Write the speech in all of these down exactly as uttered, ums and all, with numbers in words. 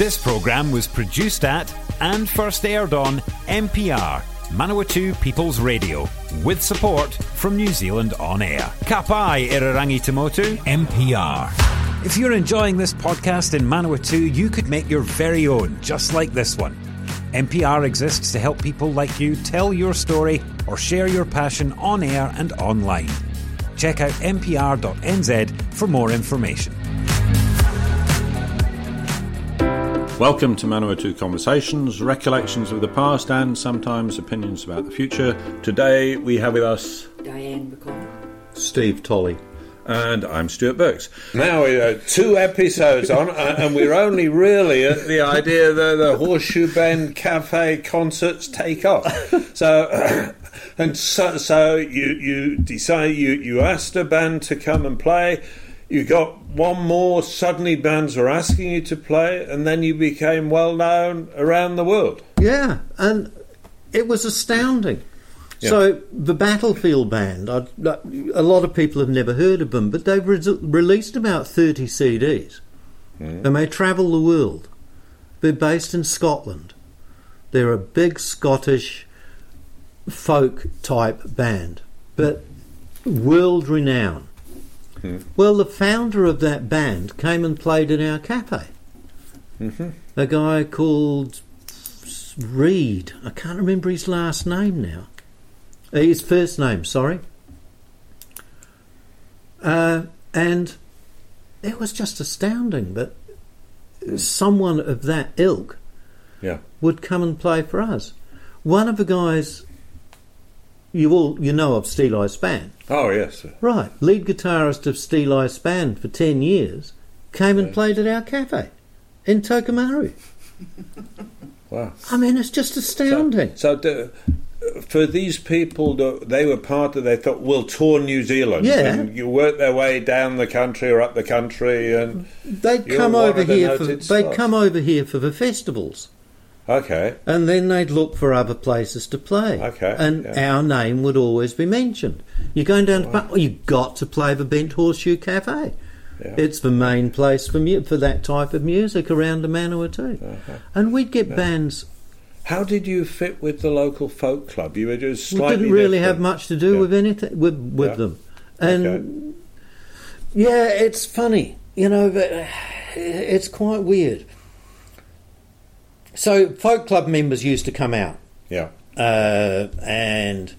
This programme was produced at and first aired on M P R, Manawatu People's Radio, with support from New Zealand On Air. Ka pai Irarangi Tamotu, M P R. If you're enjoying this podcast in Manawatu, you could make your very own, just like this one. M P R exists to help people like you tell your story or share your passion on air and online. Check out m p r dot n z for more information. Welcome to Manawatu Conversations, recollections of the past and sometimes opinions about the future. Today we have with us Diane McConnell, Steve Tolley, and I'm Stuart Burks. Now we're two episodes on, and we're only really at the idea that the Horseshoe Bend Cafe concerts take off. So, and so, so you you decide you you asked a band to come and play. You got one more. Suddenly, bands were asking you to play, and then you became well known around the world. Yeah, and it was astounding. Yeah. So the Battlefield Band, I'd, a lot of people have never heard of them, but they've re- released about thirty C Ds, mm. and they travel the world. They're based in Scotland. They're a big Scottish folk type band, but world renowned. Mm. Well, the founder of that band came and played in our cafe. Mm-hmm. A guy called Reed. I can't remember his last name now. His first name, sorry. Uh, and it was just astounding that mm. someone of that ilk yeah. would come and play for us. One of the guys, you all you know of Steeleye Span. Oh, yes. Sir. Right. Lead guitarist of Steeleye Span for ten years came and yes. played at our cafe in Tokomaru. Wow. I mean, it's just astounding. So, so the, for these people, they were part of, they thought, we'll tour New Zealand. Yeah. And you work their way down the country or up the country, and they'd come over here for they'd spots. come over here for the festivals. Okay. And then they'd look for other places to play. Okay. And yeah. our name would always be mentioned. You're going down wow. to well, you've got to play the Bent Horseshoe Cafe. Yeah. It's the main place for mu- for that type of music around the Manawatu. Uh-huh. And we'd get yeah. bands. How did you fit with the local folk club? You were just slightly We didn't really different. have much to do yeah. with anything with with yeah. them. And okay. yeah, it's funny, you know, but it's quite weird. So folk club members used to come out. Yeah. Uh, and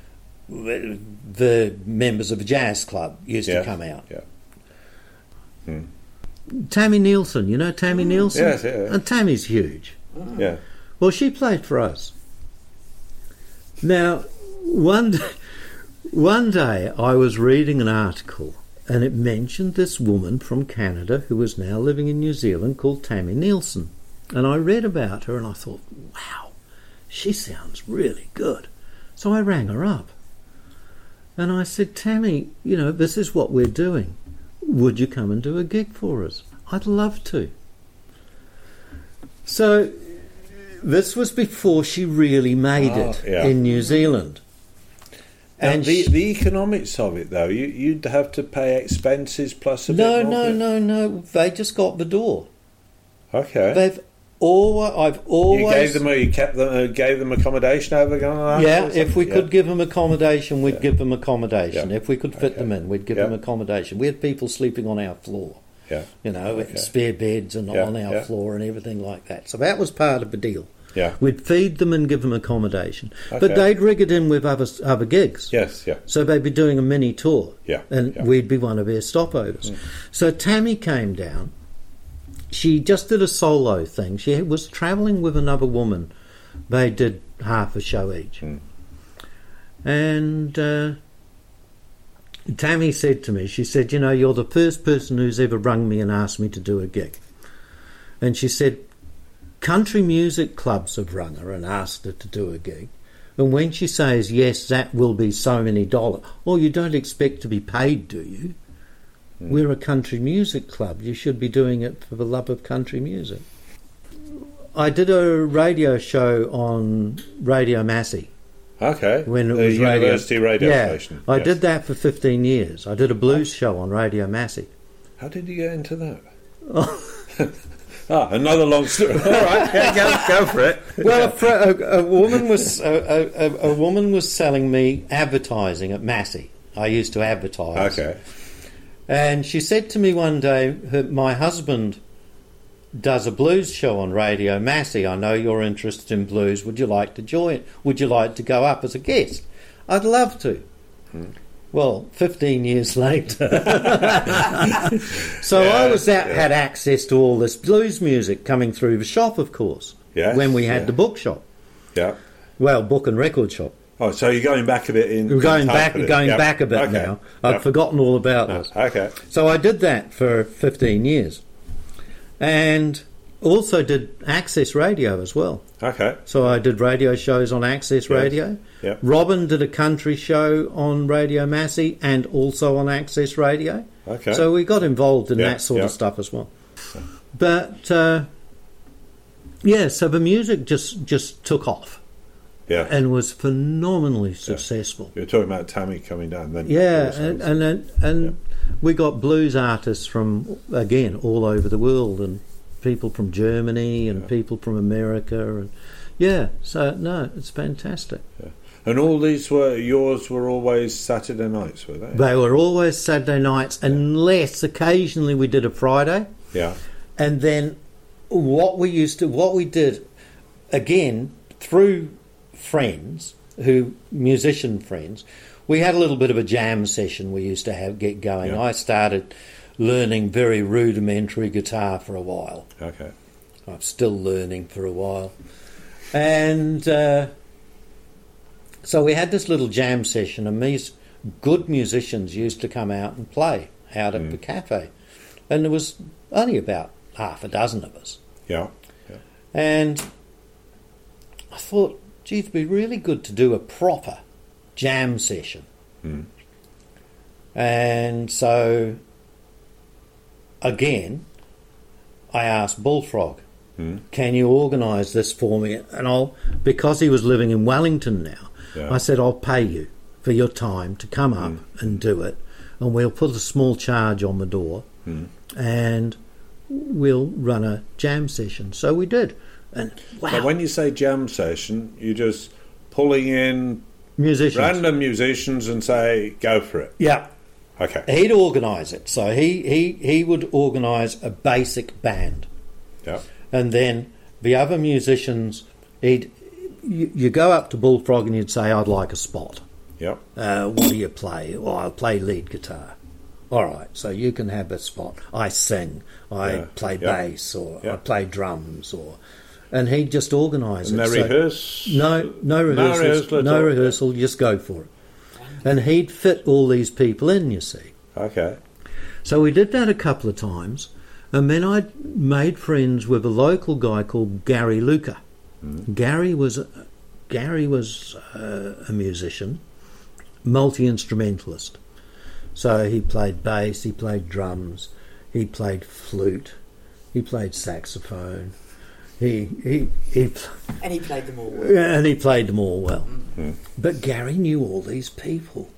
the members of the jazz club used yeah. to come out. Yeah. Hmm. Tammy Nielsen, you know Tammy mm. Nielsen? Yes, yeah, yeah. And Tammy's huge. Mm. Yeah. Well, she played for us. Now, one day, one day I was reading an article and it mentioned this woman from Canada who was now living in New Zealand called Tammy Nielsen. And I read about her and I thought, wow, she sounds really good. So I rang her up. And I said, Tammy, you know, this is what we're doing. Would you come and do a gig for us? I'd love to. So this was before she really made oh, it yeah. in New Zealand. Now, And the, she, the economics of it, though, you, you'd have to pay expenses plus a no, bit more. no, no, no. They just got the door. Okay. They've always, I've always. You gave them, a, you kept them, uh, gave them accommodation over going. Yeah, if we yeah. could give them accommodation, we'd yeah. give them accommodation. Yeah. If we could fit okay. them in, we'd give yeah. them accommodation. We had people sleeping on our floor. Yeah. You know, okay. spare beds and yeah. on our yeah. floor and everything like that. So that was part of the deal. Yeah. We'd feed them and give them accommodation. Okay. But they'd rig it in with other other gigs. Yes, yeah. So they'd be doing a mini tour. Yeah. And yeah. we'd be one of their stopovers. Mm. So Tammy came down. She just did a solo thing. She was travelling with another woman. They did half a show each. Mm. And uh, Tammy said to me, she said, you know, you're the first person who's ever rung me and asked me to do a gig. And she said, country music clubs have rung her and asked her to do a gig. And when she says, yes, that will be so many dollars, well, you don't expect to be paid, do you? Mm. We're a country music club. You should be doing it for the love of country music. I did a radio show on Radio Massey. Okay. When it the was university radio, radio yeah, station. I yes. did that for fifteen years. I did a blues show on Radio Massey. How did you get into that? Ah, another long story. All right, yeah, go, go for it. Well, a, fr- a, a woman was a, a, a woman was selling me advertising at Massey. I used to advertise. Okay. And she said to me one day, her, my husband does a blues show on Radio Massey. I know you're interested in blues. Would you like to join? Would you like to go up as a guest? I'd love to. Hmm. Well, fifteen years later. So yeah, I was out, yeah. had access to all this blues music coming through the shop, of course, yes, when we had yeah. the bookshop. Yeah. Well, book and record shop. Oh, so you're going back a bit in... We're going back, going yep. back a bit okay. now. I've yep. forgotten all about this. Okay. So I did that for fifteen years. And also did Access Radio as well. Okay. So I did radio shows on Access yes. Radio. Yep. Robin did a country show on Radio Massey and also on Access Radio. Okay. So we got involved in yep. that sort yep. of stuff as well. But, uh, yeah, so the music just, just took off. Yeah. And was phenomenally successful. Yeah. You're talking about Tammy coming down then. Yeah, and and, and, and yeah. we got blues artists from, again, all over the world, and people from Germany and yeah. people from America, and yeah, so no, it's fantastic. Yeah. And all these were, yours were always Saturday nights, were they? They were always Saturday nights, yeah. unless occasionally we did a Friday. Yeah. And then what we used to, what we did, again, through friends, who musician friends, we had a little bit of a jam session we used to have get going. Yeah. I started learning very rudimentary guitar for a while. Okay. I'm still learning for a while. And uh, so we had this little jam session, and these good musicians used to come out and play out at mm. the cafe. And there was only about half a dozen of us. Yeah. yeah. And I thought, gee, it'd be really good to do a proper jam session. Mm. And so, again, I asked Bullfrog, mm. can you organise this for me? And I'll, because he was living in Wellington now, yeah. I said, I'll pay you for your time to come up mm. and do it, and we'll put a small charge on the door, mm. and we'll run a jam session. So we did. And wow. So when you say jam session, you're just pulling in musicians, random musicians, and say, go for it. Yeah. Okay. He'd organise it. So he, he, he would organise a basic band. Yeah. And then the other musicians, he'd you, you go up to Bullfrog and you'd say, I'd like a spot. Yeah. Uh, what do you play? Well, I play lead guitar. All right, so you can have a spot. I sing, I yeah. play yeah. bass, or yeah. I play drums, or... And he'd just organise it. And they so rehearse? No, no rehearsals. No rehearsal. No rehearsal, just go for it. And he'd fit all these people in, you see. Okay. So we did that a couple of times, and then I made friends with a local guy called Gary Luca. Mm. Gary was Gary was uh, a musician, multi-instrumentalist. So he played bass, he played drums, he played flute, he played saxophone. He he he, and he played them all well. And he played them all well. Mm-hmm. But Gary knew all these people,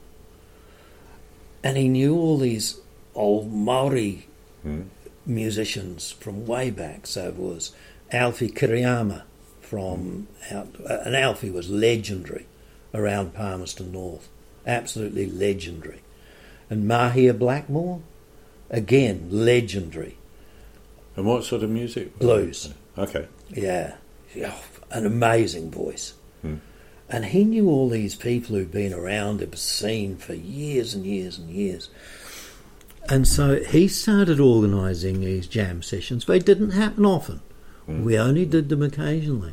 and he knew all these old Maori mm. musicians from way back. So it was Alfie Kiriyama from out, and Alfie was legendary around Palmerston North, absolutely legendary. And Mahia Blackmore, again legendary. And what sort of music? Blues. Okay. Yeah. Oh, an amazing voice. Hmm. And he knew all these people who'd been around the scene for years and years and years. And so he started organising these jam sessions. They didn't happen often. Hmm. We only did them occasionally.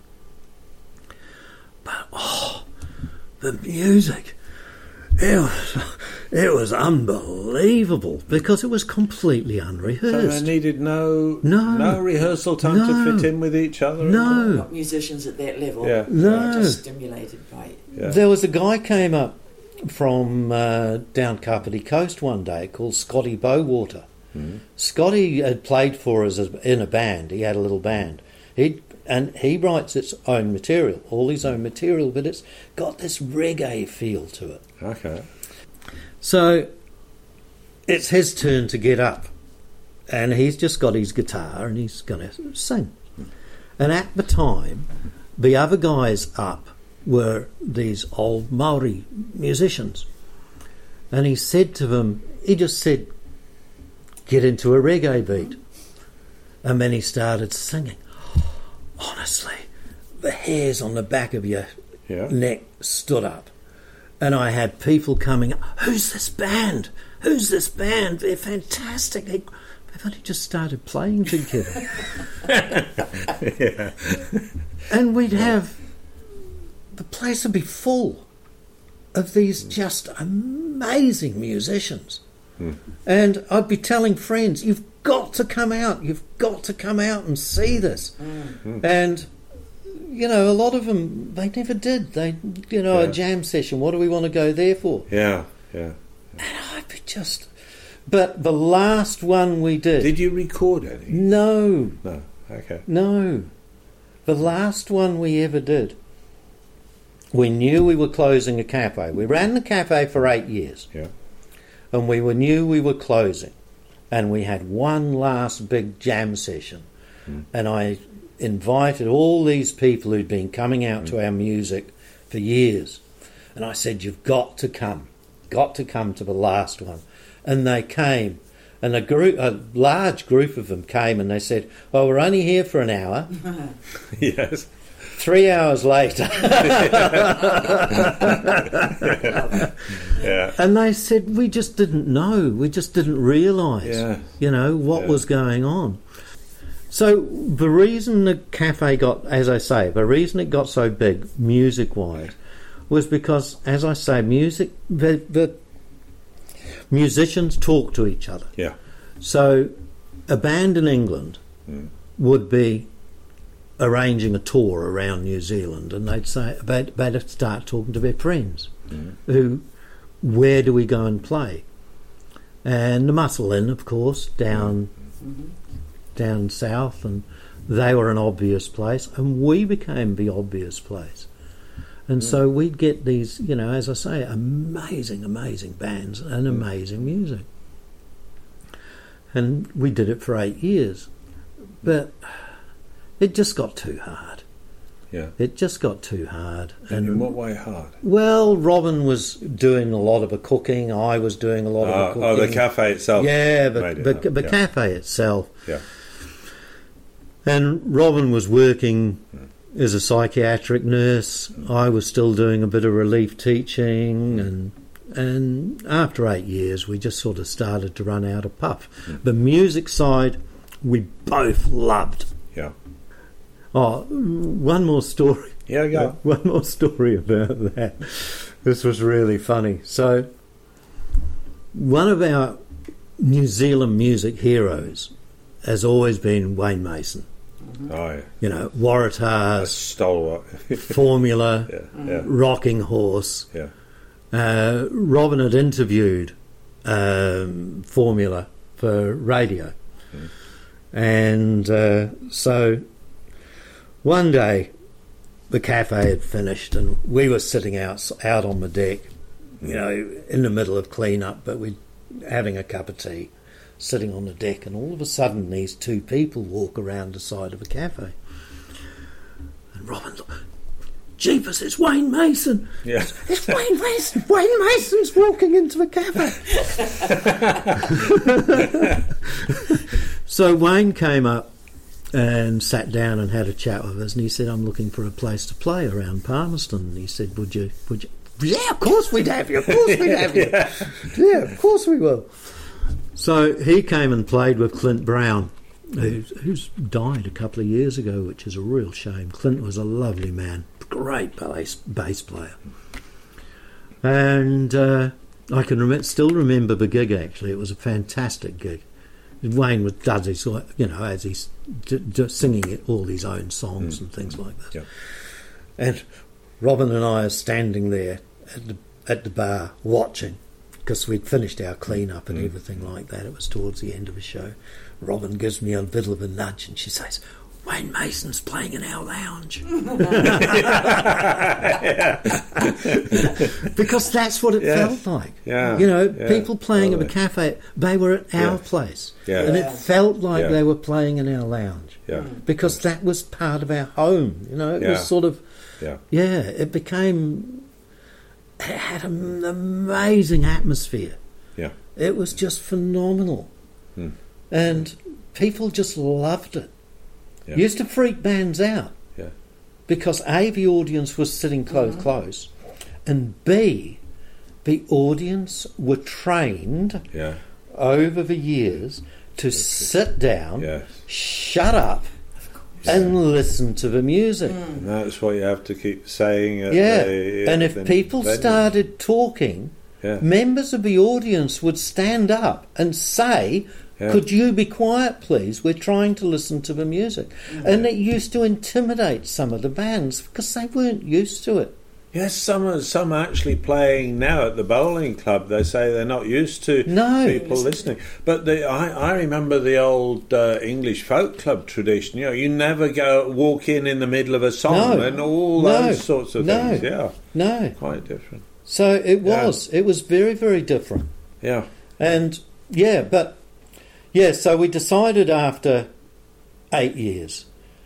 But, oh, the music... It was, it was unbelievable because it was completely unrehearsed. So they needed no no, no rehearsal time no, to fit in with each other? No. Not musicians at that level. Yeah. No. Just stimulated by it. Yeah. There was a guy came up from uh, down Kapiti Coast one day called Scotty Bowater. Mm. Scotty had played for us in a band. He had a little band. He And he writes its own material, all his own material, but it's got this reggae feel to it. Okay. So it's his turn to get up and he's just got his guitar and he's going to sing. And at the time, the other guys up were these old Maori musicians. And he said to them, he just said, get into a reggae beat. And then he started singing. Honestly, the hairs on the back of your Yeah. neck stood up. And I had people coming up, who's this band? Who's this band? They're fantastic. They, they've only just started playing together. Yeah. And we'd have, the place would be full of these just amazing musicians. Mm. And I'd be telling friends, you've got to come out, you've got to come out and see this. Mm. And, you know, a lot of them, they never did. They, you know, Yeah. a jam session, what do we want to go there for? Yeah, yeah. And I'd be just... But the last one we did... Did you record any? No, No. Okay. no. The last one we ever did, we knew we were closing a cafe. We ran the cafe for eight years. Yeah. And we were, knew we were closing. And we had one last big jam session. Mm. And I invited all these people who'd been coming out Mm. to our music for years. And I said, you've got to come. Got to come to the last one. And they came. And a group, a large group of them came and they said, oh, we're only here for an hour. Yes. Three hours later. Yeah. And they said, we just didn't know. We just didn't realise, Yeah. you know, what Yeah. was going on. So the reason the cafe got, as I say, the reason it got so big, music-wise, was because, as I say, music, the, the musicians talk to each other. Yeah. So a band in England Mm. would be arranging a tour around New Zealand, and they'd say they'd, they'd start talking to their friends Mm. who, where do we go and play? And the Muscle Inn, of course, down Mhm. down south, and they were an obvious place, and we became the obvious place. And so we'd get these, you know, as I say, amazing, amazing bands and amazing music. And we did it for eight years. But it just got too hard. Yeah. It just got too hard. And in what way hard? Well, Robin was doing a lot of the cooking. I was doing a lot Uh, of the oh, cooking. the cafe itself. Yeah, the, made it the, up, the yeah. cafe itself. Yeah. And Robin was working as a psychiatric nurse. I was still doing a bit of relief teaching, and and after eight years, we just sort of started to run out of puff. Mm. The music side, we both loved. Yeah. Oh, one more story. Yeah, go. One more story about that. This was really funny. So, one of our New Zealand music heroes has always been Wayne Mason. Oh, yeah. You know, A Waratahs, stalwart. Formula, Yeah, yeah, Rocking Horse. yeah. Uh, Robin had interviewed um, Formula for radio. Mm. And uh, so one day the cafe had finished and we were sitting out, out on the deck, you know, in the middle of clean-up, but we're having a cup of tea, sitting on the deck, and all of a sudden these two people walk around the side of the cafe. And Robin looked, Jeepers, it's Wayne Mason. Yeah. It's Wayne Mason. Wayne Mason's walking into the cafe. So Wayne came up and sat down and had a chat with us, and he said, I'm looking for a place to play around Palmerston. And he said, would you, would you? Yeah, of course we'd have you. Of course we'd have you. Yeah. Yeah, of course we will. So he came and played with Clint Brown, who's, who's died a couple of years ago, which is a real shame. Clint was a lovely man, great bass, bass player. And uh, I can rem- still remember the gig, actually. It was a fantastic gig. Wayne was, does his, you know, as he's d- d- singing it, all his own songs Mm. and things like that. Yeah. And Robin and I are standing there at the, at the bar watching, because we'd finished our clean-up and Mm. everything like that. It was towards the end of the show. Robin gives me a bit of a nudge and she says, Wayne Mason's playing in our lounge. Because that's what it Yes. felt like. Yeah. You know, Yeah. people playing at Totally. the cafe, they were at our Yeah. place. Yeah. And it felt like Yeah. they were playing in our lounge. Yeah. Because that was part of our home. You know, it Yeah. was sort of, Yeah. yeah, it became, it had an amazing atmosphere. Yeah. It was just phenomenal. Hmm. And people just loved it. Yeah. Used to freak bands out. Yeah. Because A, the audience was sitting close, close, and B, the audience were trained Yeah. over the years to sit down, Yes. shut up, and listen to the music. And that's what you have to keep saying. At Yeah, the, and at if the people venue. started talking, Yeah. members of the audience would stand up and say, Yeah. could you be quiet, please? We're trying to listen to the music. And it used to intimidate some of the bands because they weren't used to it. Yes, some are, some are actually playing now at the bowling club. They say they're not used to No. people listening. But the, I, I remember the old uh, English folk club tradition. You know, you never go walk in in the middle of a song No. and all No. those sorts of No. things. Yeah, No. quite different. So it Yeah. was. It was very, very different. Yeah, And, yeah, but, yeah, so we decided after eight years,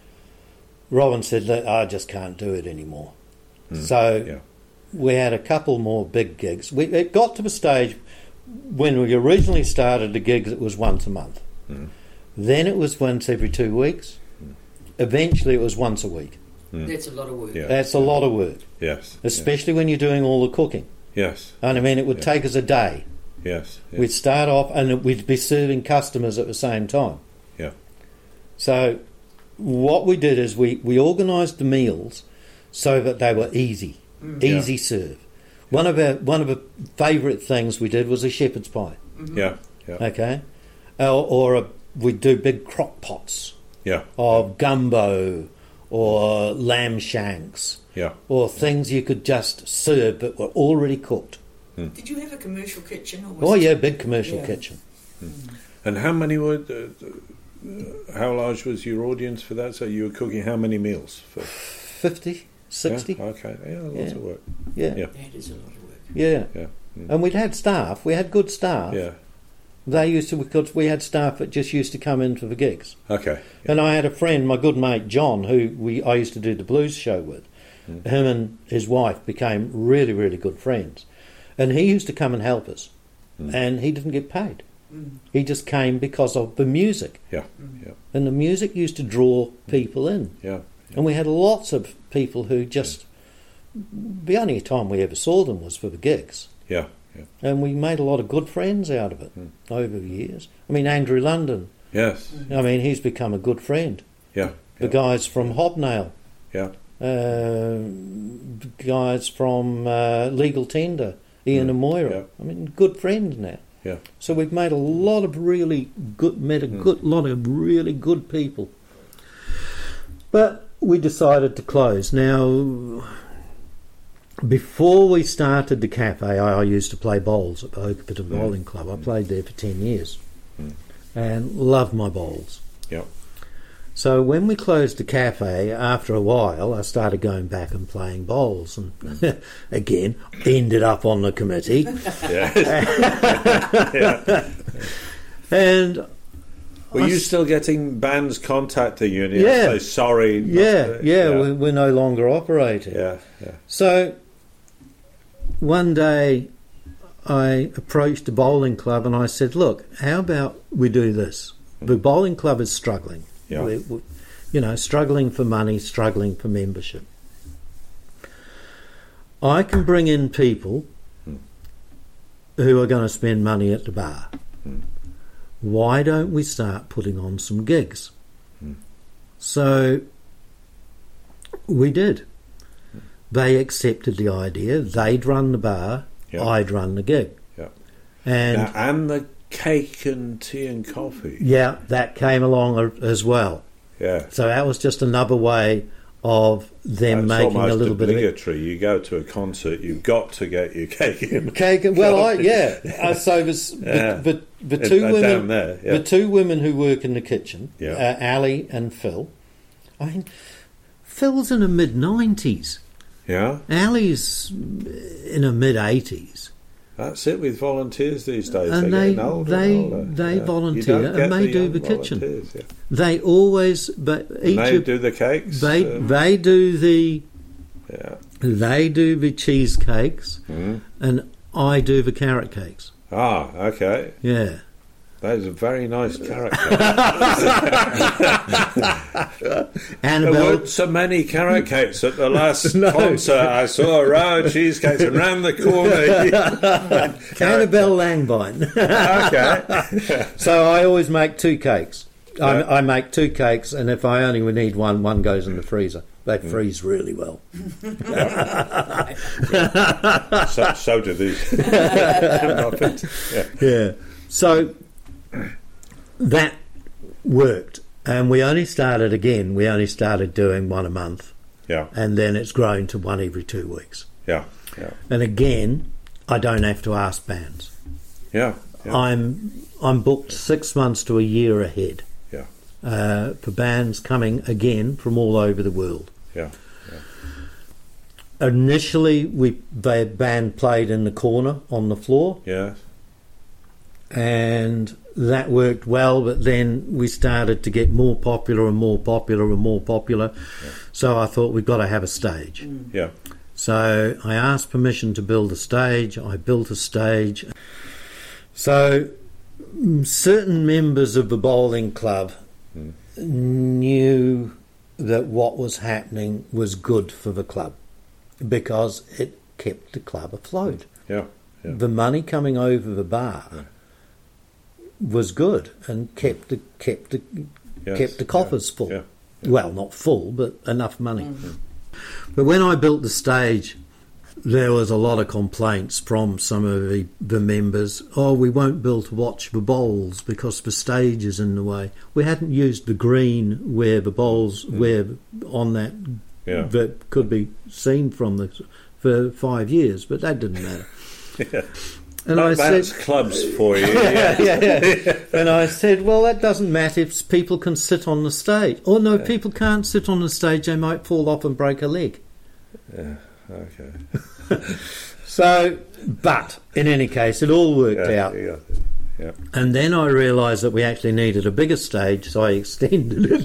Robin said, "Look, I just can't do it anymore." So yeah. we had a couple more big gigs. We, it got to the stage when we originally started the gigs, it was once a month. Mm. Then it was once every two weeks. Eventually it was once a week. That's a lot of work. Yeah. That's a lot of work, Yes, especially when you're doing all the cooking. yes, And I mean, it would Yeah. take us a day. yes, yes. We'd start off and we'd be serving customers at the same time. Yeah. So what we did is we, we organised the meals so that they were easy, easy serve. One of our one of the favourite things we did was a shepherd's pie. yeah, yeah, Okay, or, or a, we'd do big crock pots yeah, of gumbo or lamb shanks yeah. or things you could just serve but were already cooked. Did you have a commercial kitchen? Or was Oh it- yeah, big commercial Yeah. kitchen. And how many were? Uh, uh, how large was your audience for that? So you were cooking how many meals? For, fifty, sixty. Yeah? Okay, yeah, lots Yeah. of work. Yeah, Yeah. That is a lot of work. yeah. Yeah, mm. And we'd had staff. We had good staff. yeah. They used to, because we had staff that just used to come in for the gigs. Okay. Yeah. And I had a friend, my good mate John, who we I used to do the blues show with. Mm. Him and his wife became really, really good friends. And he used to come and help us. Mm. And he didn't get paid. Mm. He just came because of the music. Yeah, yeah, And the music used to draw people in. yeah. And we had lots of people who just... The only time we ever saw them was for the gigs. Yeah, yeah. And we made a lot of good friends out of it Mm. over the years. I mean, Andrew London, Yes. I mean, he's become a good friend. Yeah. The Yeah. guys from Hobnail, Yeah. uh, guys from uh, Legal Tender, Ian Mm, and Moira. yeah. I mean, good friends now. Yeah. So we've made a lot of really good, met a Mm. good lot of really good people. But we decided to close. Now, before we started the cafe, I, I used to play bowls at the Oakapita Bowling Club. I played there for ten years Mm. and loved my bowls. Yeah. So when we closed the cafe, after a while, I started going back and playing bowls, and again ended up on the committee. Yeah. And Were I you s- still getting bands contacting you and you Yeah. say sorry? not yeah, to-" yeah, yeah. We're, we're no longer operating. Yeah, yeah. So one day I approached the bowling club and I said, "Look, how about we do this? The bowling club is struggling. Yeah. We- we- you know, struggling for money, struggling for membership. I can bring in people Hmm. who are going to spend money at the bar. Hmm. Why don't we start putting on some gigs?" Hmm. So we did. They accepted the idea. They'd run the bar. Yeah. I'd run the gig. Yeah. And Now, and the cake and tea and coffee. yeah, that came along a- as well. Yeah. So that was just another way of them It's making a almost little bit of it. obligatory. You go to a concert, you've got to get your cake and Cake. Well, I, yeah. Uh, so there's Yeah. the, the, the Uh, two uh, women, down there, yeah. the two women who work in the kitchen, Yeah. uh, Ali and Phil, I mean, Phil's in the mid nineties. Yeah, Ali's in the mid eighties. that's it with volunteers these days. And They're they- getting older they- and older. they yeah. volunteer You don't get and they the do young the kitchen. volunteers, Yeah. They always, but each And they of, do the cakes. they um, they do the yeah. they do the cheesecakes, Mm. and I do the carrot cakes. Ah, okay. Yeah. That is a very nice character. There Annabelle, weren't so many carrot cakes at the last concert. I saw a row of cheesecakes and round the corner. Annabelle Langbein. Okay. So I always make two cakes. Yeah. I, I make two cakes, and if I only need one, one goes in the freezer. They Mm. freeze really well. so, so do these. yeah. Yeah. So that worked, and we only started again. We only started doing one a month, Yeah. and then it's grown to one every two weeks. Yeah. Yeah. And again, I don't have to ask bands. Yeah. Yeah. I'm I'm booked six months to a year ahead. Yeah. Uh, for bands coming again from all over the world. Yeah. Initially, we the band played in the corner on the floor, Yeah. and that worked well. But then we started to get more popular and more popular and more popular. Yeah. So I thought we've got to have a stage. Yeah. So I asked permission to build a stage. I built a stage. So mm, certain members of the bowling club Mm. knew that what was happening was good for the club because it kept the club afloat. Yeah. Yeah. The money coming over the bar Yeah. was good and kept the kept the Yes. kept the coffers Yeah. full. Yeah. Well, not full, but enough money. But when I built the stage, there was a lot of complaints from some of the, the members. Oh, we won't build to watch the bowls because the stage is in the way. We hadn't used the green where the bowls where on that Yeah. that could be seen from the for five years, but that didn't matter. Yeah. And I That's said, clubs for you. yeah, Yeah. yeah, yeah. And I said, well, that doesn't matter if people can sit on the stage. Oh no, people can't sit on the stage; they might fall off and break a leg. Yeah. Okay. So, but in any case, it all worked Yeah. out. Yeah. Yeah. And then I realised that we actually needed a bigger stage, so I extended it.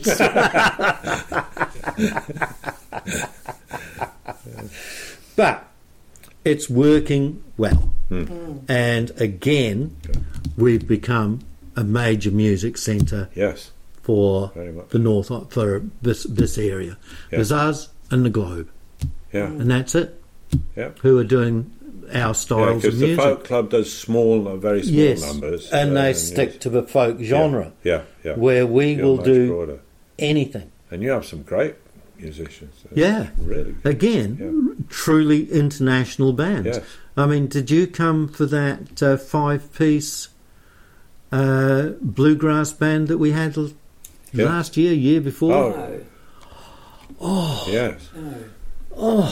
But it's working well. And again, we've become a major music centre Yes. for Very much. the north, for this this area. Yeah. There's us and the Globe, Yeah. and that's it. Yeah. Who are doing our Yeah, styles of because the music. folk club does small, uh, very small Yes, numbers, and uh, they yes. stick to the folk genre, Yeah, yeah. where we You're will much do broader. anything. And you have some great musicians. uh, Yeah. really. Good. Again, Yeah. truly international bands. Yes. I mean, did you come for that uh, five-piece uh, bluegrass band that we had l- Yeah. last year, year before? Oh. No, Yes. no.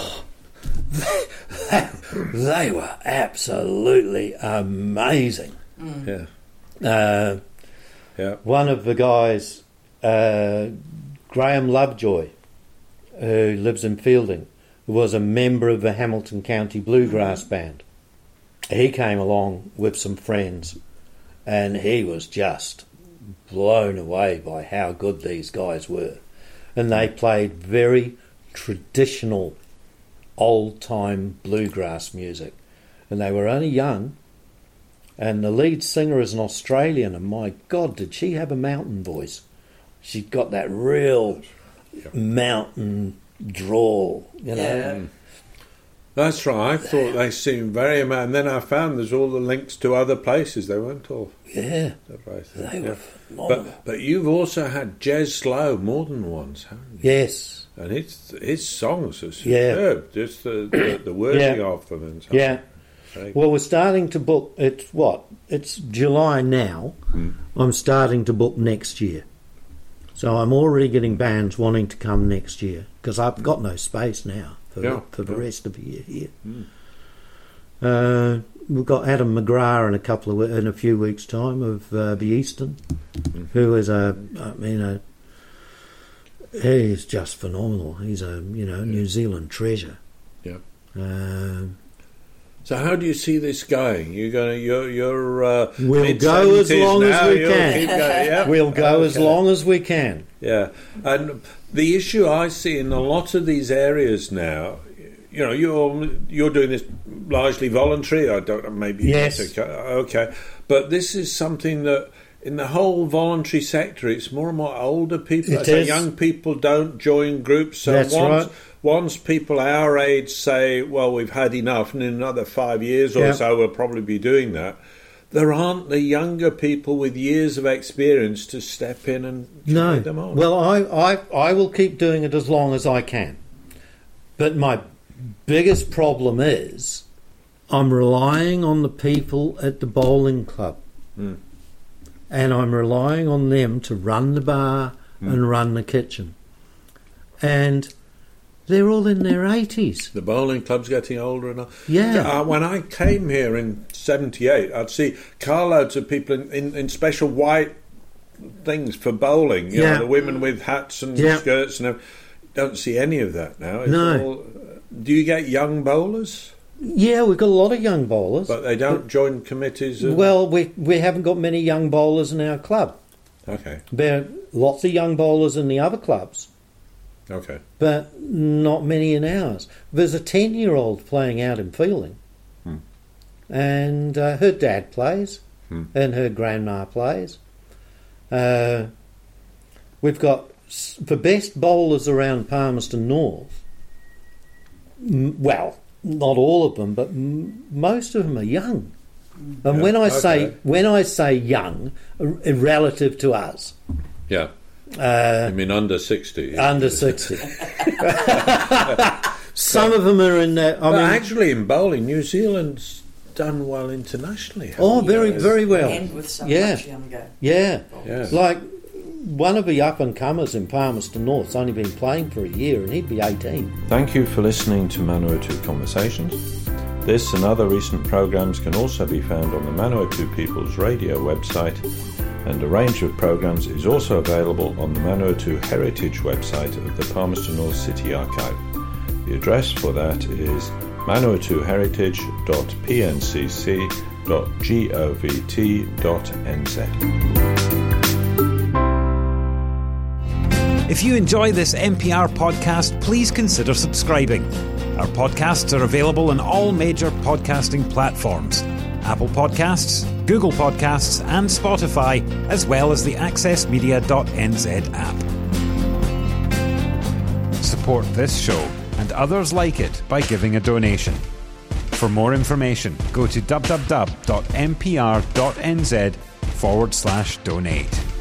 They were absolutely amazing. Yeah. Uh, Yeah. one of the guys, uh, Graham Lovejoy, who lives in Fielding, was a member of the Hamilton County Bluegrass Band. He came along with some friends, and he was just blown away by how good these guys were. And they played very traditional, old-time bluegrass music. And they were only young, and the lead singer is an Australian, and my God, did she have a mountain voice. She's got that real mountain drawl, you know. Yeah. That's right. I thought they seemed very amazing. And then I found there's all the links to other places. They weren't all Yeah, the place. they Yeah. were phenomenal. But but you've also had Jez Slow more than once, haven't you? Yes, And his his songs are Yeah. superb. Just the the, the wording Yeah. of them and so yeah. Very good. Well, we're starting to book. It's what? It's July now. Hmm. I'm starting to book next year. So I'm already getting bands wanting to come next year because I've got no space now for, Yeah, for the yeah. rest of the year here. Hmm. Uh, we've got Adam McGrath in a couple of we- in a few weeks' time of uh, the Eastern, Hmm. who is a I mean a He's just phenomenal. He's a you know New Zealand treasure. Yeah. Um, So how do you see this going? You're going. You're. You're. Uh, we'll go as long now. as we You'll can. keep going, yeah? We'll go Okay. as long as we can. Yeah, and the issue I see in a lot of these areas now, you know, you're you're doing this largely voluntary. I don't know, maybe Yes. it's okay, okay, but this is something that in the whole voluntary sector, it's more and more older people. It so is. young people don't join groups. So That's once, right. Once people our age say, "Well, we've had enough," and in another five years or Yeah. so, we'll probably be doing that. There aren't the younger people with years of experience to step in and No. carry them on. Well, I, I, I will keep doing it as long as I can. But my biggest problem is I'm relying on the people at the bowling club. Mm. And I'm relying on them to run the bar Mm. and run the kitchen. And they're all in their eighties. The bowling club's getting older and older. Yeah. Uh, when I came here in seventy-eight, I'd see carloads of people in, in, in special white things for bowling. You Yeah. know, the women with hats and Yeah. skirts and everything. Don't see any of that now. It's No. all, do you get young bowlers? Yeah, we've got a lot of young bowlers. But they don't join committees? And, Well, we we haven't got many young bowlers in our club. okay, There are lots of young bowlers in the other clubs, okay. but not many in ours. There's a ten-year-old playing out in Feeling, Hmm. and uh, her dad plays, Hmm. and her grandma plays. Uh, we've got s- the best bowlers around Palmerston North. M- well, not all of them, but m- most of them are young. And Yeah, when I okay. say when I say young, r- relative to us, Yeah. uh, I mean, under sixty. under sixty. Some of them are in there. I But mean, actually, in bowling, New Zealand's done well internationally. hasn't oh, it? very, very well. And with so Yeah. much younger. Yeah. Yeah. Like one of the up and comers in Palmerston North's only been playing for a year, and he'd be eighteen. Thank you for listening to Manawatu Conversations. This and other recent programmes can also be found on the Manawatu People's Radio website, and a range of programmes is also available on the Manawatu Heritage website of the Palmerston North City Archive. The address for that is manawatu heritage dot p n c c dot govt dot n z. If you enjoy this N P R podcast, please consider subscribing. Our podcasts are available on all major podcasting platforms: Apple Podcasts, Google Podcasts and Spotify, as well as the access media dot n z app. Support this show and others like it by giving a donation. For more information, go to w w w dot n p r dot n z forward slash donate.